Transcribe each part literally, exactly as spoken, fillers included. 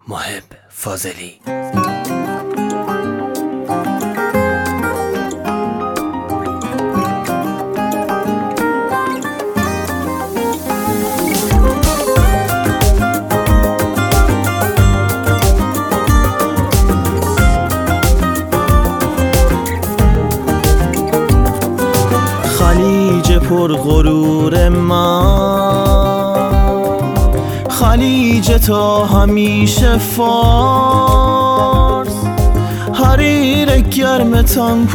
محب فاضلی. خلیج پر غرور من، خلیج تا همیشه فارس، حریر گرم تن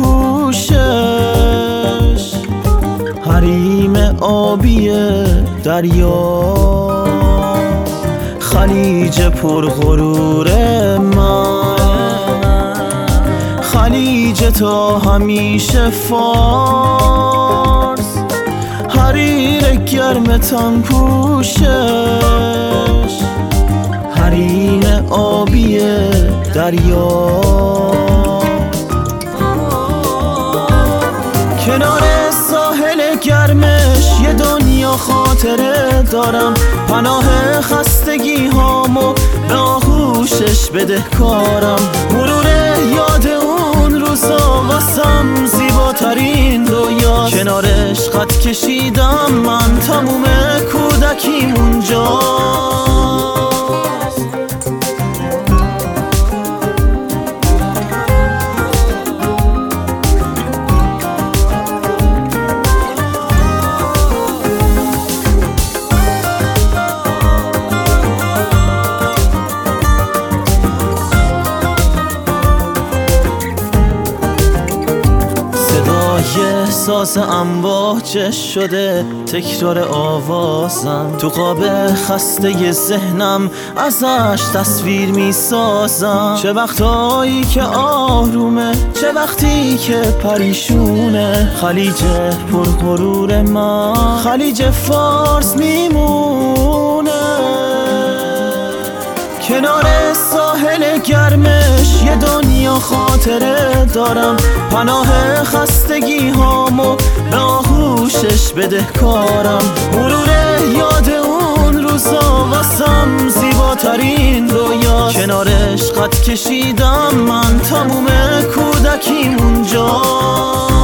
پوشش، حریم آبی دریا. خلیج پر غرور من، خلیج تا همیشه فارس، حریر گرم تن پوشش، حریم آبی دریا. کنار ساحل گرمش یه دنیا خاطره دارم، پناه خستگی هامو به آغوشش بدهکارم. مرور یاد اون روزا واسم زیباترین رویا، کنارش خط کشیدم من تموم کودکیم اونجاست. یه احساس امواج شده تکرار آوازم، تو قاب خسته ذهنم ازش تصویر می سازم. چه وقتایی که آرومه، چه وقتی که پریشونه. خلیج پر غرور من، خلیج فارس میمونه. کنار ساحل گرمش یه دنیا خاطره دارم، پناه خستگی هامو به آغوشش بدهکارم. مرور یاد اون روزا واسم زیباترین رویا، کنارش خط کشیدم من تموم کودکیم اونجا.